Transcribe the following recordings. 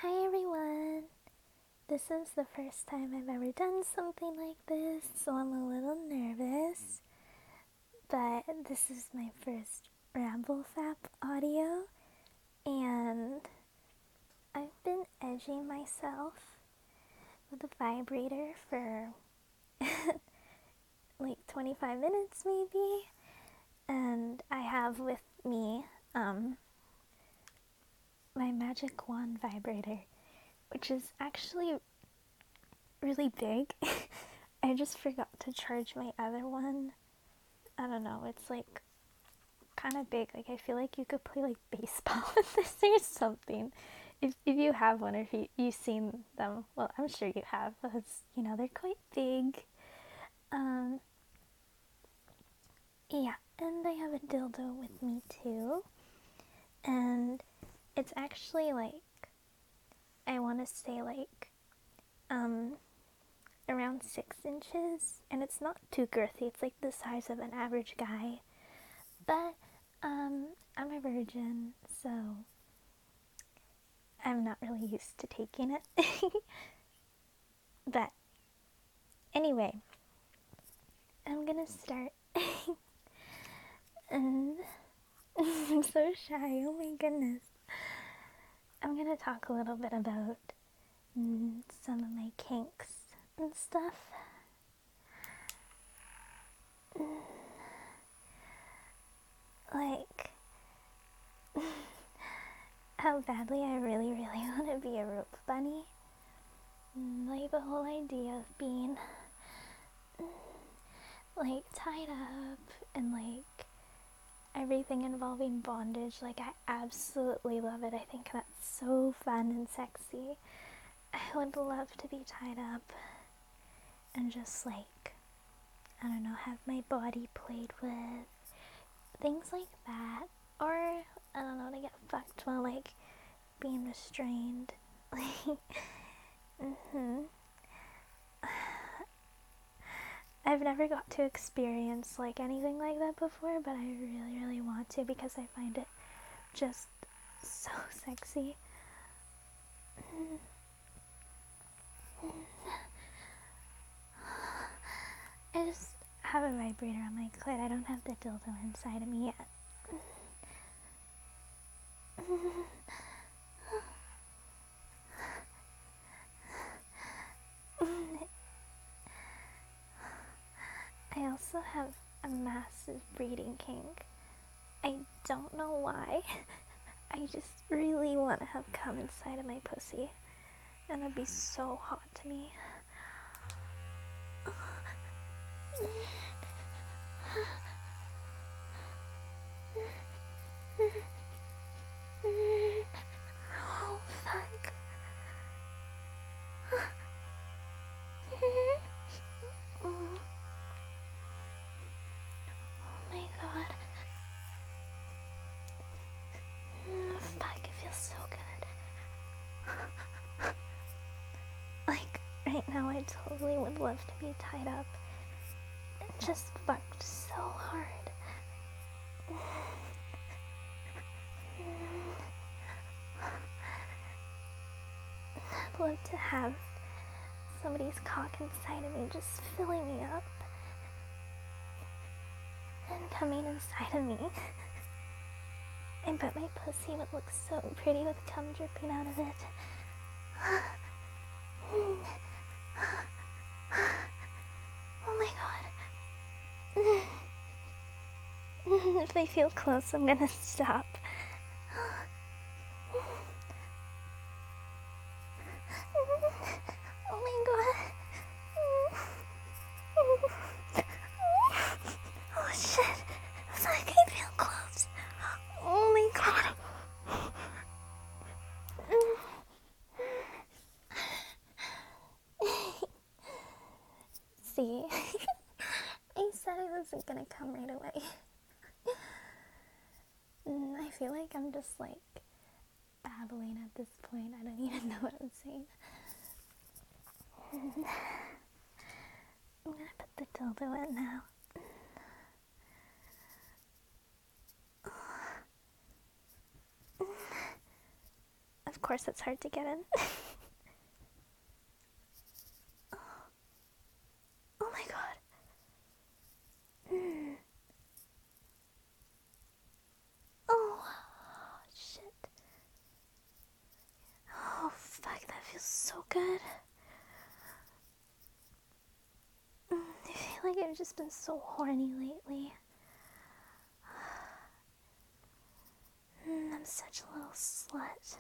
Hi everyone! This is the first time I've ever done something like this, so I'm a little nervous. But this is my first RambleFap audio, and I've been edging myself with a vibrator for like 25 minutes maybe. And I have with me my magic wand vibrator, which is actually really big. I just forgot to charge my other one. I don't know, it's like kind of big. Like I feel like you could play like baseball with this or something. If you have one, or if you've seen them, well, I'm sure you have, because they're quite big. Yeah, and I have a dildo with me too, and it's actually like, I want to say like around 6 inches, and it's not too girthy. It's like the size of an average guy, but I'm a virgin, so I'm not really used to taking it. But anyway, I'm gonna start. And I'm so shy, oh my goodness. I'm gonna talk a little bit about some of my kinks and stuff. Like, how badly I really want to be a rope bunny. Like, the whole idea of being like tied up and like everything involving bondage, like I absolutely love it. I think that's so fun and sexy. I would love to be tied up and just like, I don't know, have my body played with, things like that. Or, I don't know, to get fucked while like being restrained. Like, I've never got to experience like anything like that before, but I really want to, because I find it just so sexy. I just have a vibrator on my clit. I don't have the dildo inside of me yet. I also have a massive breeding kink. I don't know why. I just really want to have cum inside of my pussy, and it'd be so hot to me. Oh, fuck. Oh my god. Fuck, it feels so good. Like, right now I totally would love to be tied up and just fucked so hard. I'd love to have somebody's cock inside of me just filling me up and coming inside of me. I bet my pussy would look so pretty with cum dripping out of it. Oh my god. If I feel close, I'm gonna stop. Oh my god. Oh shit. It's like I feel close. Oh my god. See? I said I wasn't gonna come right away. I feel like I'm just like babbling at this point. I don't even know what I'm saying. I'm gonna put the dildo in now. Of course it's hard to get in. Oh my god. Oh, shit. Oh, fuck, that feels so good. I feel like I've just been so horny lately. I'm such a little slut.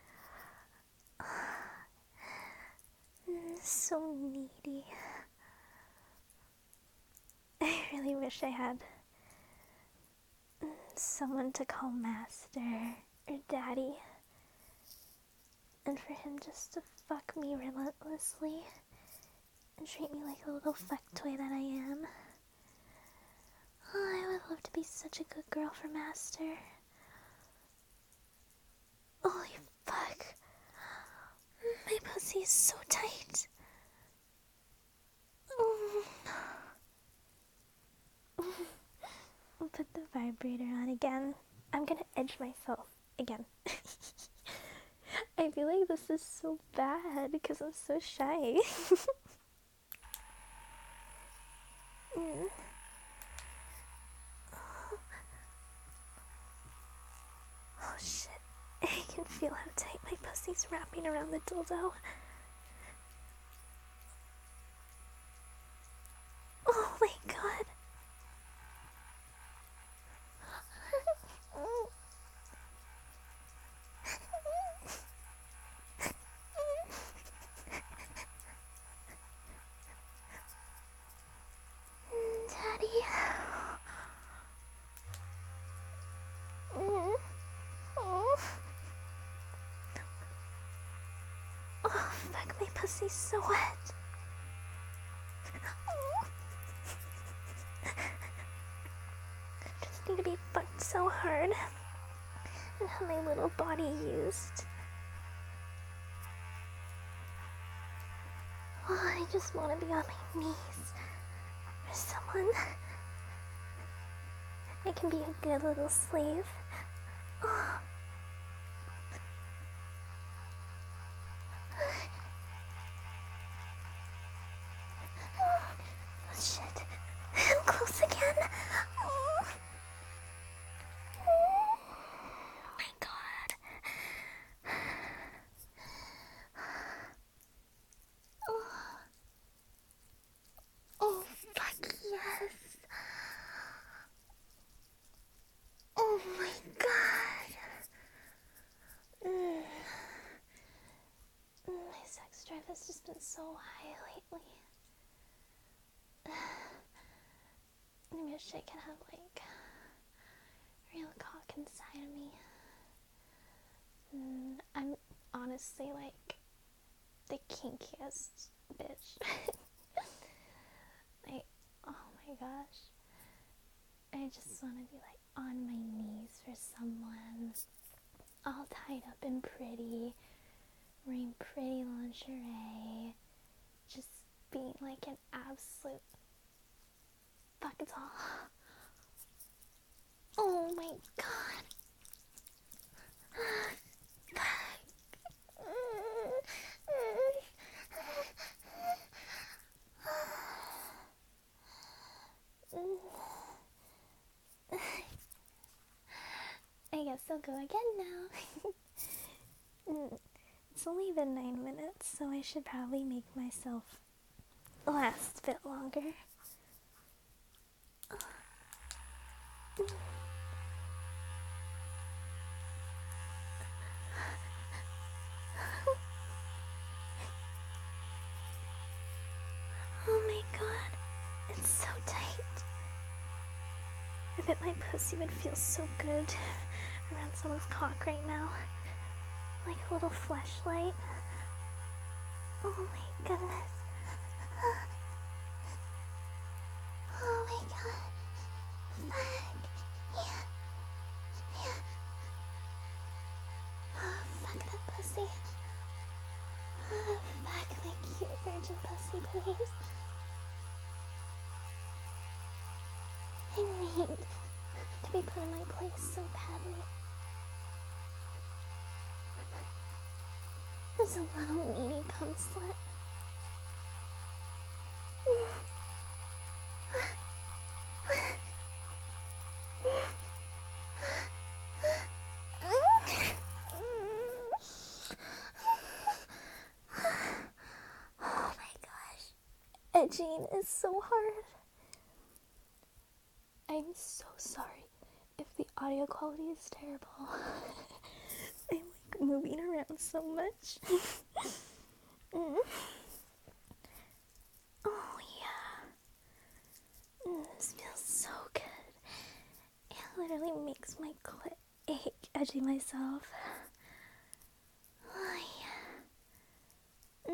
So needy. I really wish I had someone to call master or daddy, and for him just to fuck me relentlessly and treat me like a little fuck toy that I am. Oh, I would love to be such a good girl for master. Holy fuck. My pussy is so tight. I'll put the vibrator on again. I'm gonna edge myself again. I feel like this is so bad because I'm so shy. Oh shit. I can feel how tight my pussy's wrapping around the dildo. Oh my god. Daddy. Oh, fuck, my pussy's so wet. Just need to be fucked so hard and have my little body used. Oh, I just want to be on my knees for someone. I can be a good little slave. Oh. Oh shit. I'm close again. Oh my god. Oh fuck yes. Oh my god. My sex drive has just been so high lately. I wish I could have like real cock inside of me. I'm honestly like the kinkiest bitch. Like, oh my gosh. I just want to be like on my knees for someone, all tied up and pretty, wearing pretty lingerie, just being like an absolute fuck doll. Oh my god. I guess I'll go again now. It's only been 9 minutes, so I should probably make myself last a bit longer. Oh my god, it's so tight. I bet my pussy would feel so good around someone's cock right now. Like a little fleshlight. Oh my goodness. Oh my god. Fuck. Yeah. Yeah. Oh, fuck that pussy. Oh, fuck my cute virgin pussy, please. I need to be put in my place so badly. There's a little meanie cum slut. Oh my gosh. Edging is so hard. I'm so sorry if the audio quality is terrible. I'm like moving around so much. Oh yeah. This feels so good. It literally makes my clit ache edging myself. Oh yeah.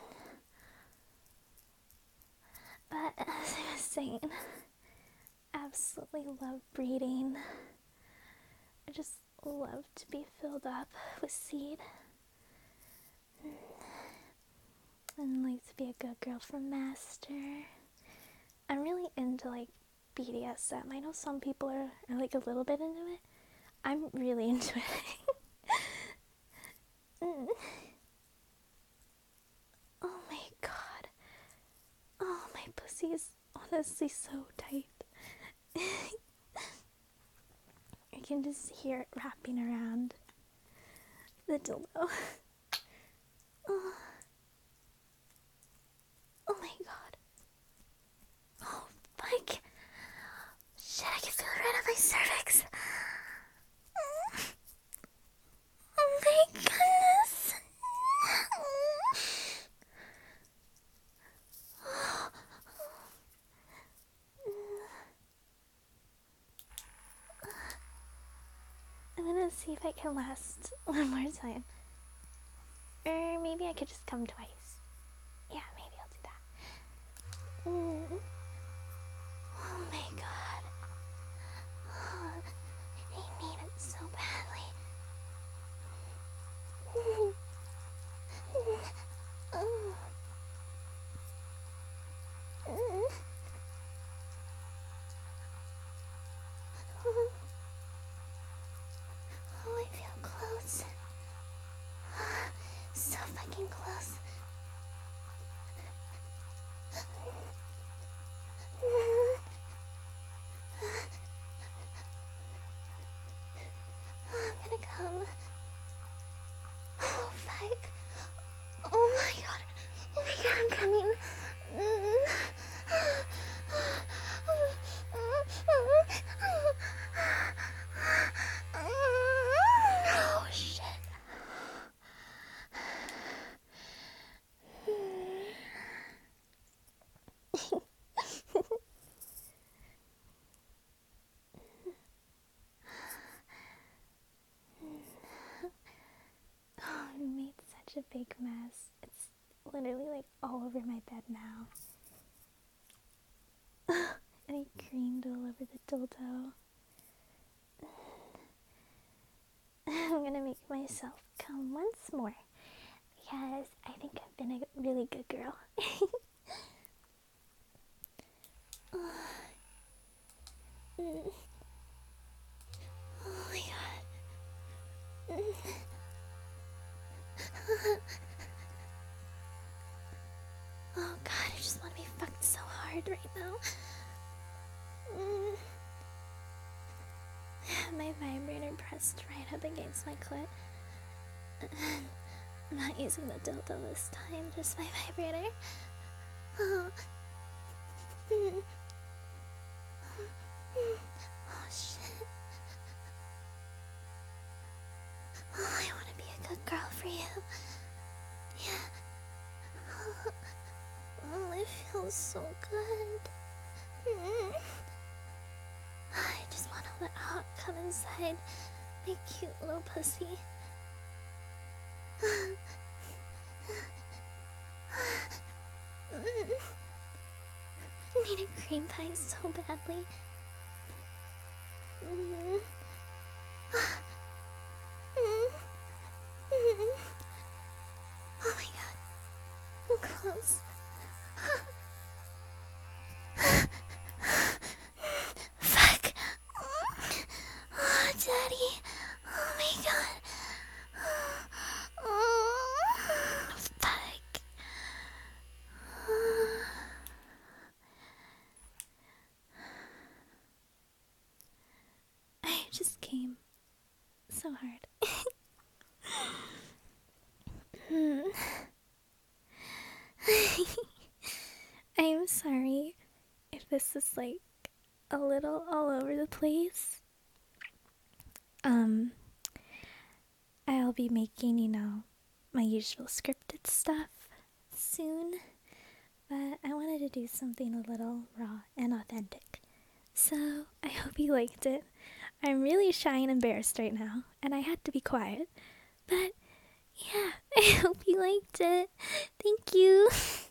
But as I was saying, absolutely love breeding. I just love to be filled up with seed. And like to be a good girl from Master. I'm really into like BDSM. I know some people are like a little bit into it. I'm really into it. Oh my god. Oh, my pussy is honestly so tight. I can just hear it wrapping around the dildo. Oh. Oh my god. Oh, fuck. Shit, I can feel it right on my cervix. Oh my goodness. I'm gonna see if I can last one more time. Or maybe I could just come twice. Yeah, maybe I'll do that. Oh my god. Oh, I need it so badly. Oh, I feel close. So fucking close. I'm gonna come. Oh, fuck. Oh my god. Oh my god, I'm coming. Oh, shit. Oh, I made such a big mess. It's literally like all over my bed now. And I creamed all over the dildo. I'm gonna make myself come once more because I think I've been a really good girl. Oh my god. Oh god, I just want to be fucked so hard right now. My vibrator pressed right up against my clit. I'm not using the dildo this time, just my vibrator. Oh, oh shit. Oh, I want to be a good girl for you. Yeah. Oh, it feels so good. I just want to let hot come inside my cute little pussy. I need a cream pie so badly. Oh my god, I'm close. Fuck. Oh, daddy. Oh my god. Oh. so hard. Hmm. I am sorry if this is like a little all over the place. I'll be making, my usual scripted stuff soon, but I wanted to do something a little raw and authentic. So I hope you liked it. I'm really shy and embarrassed right now, and I had to be quiet. But yeah, I hope you liked it. Thank you.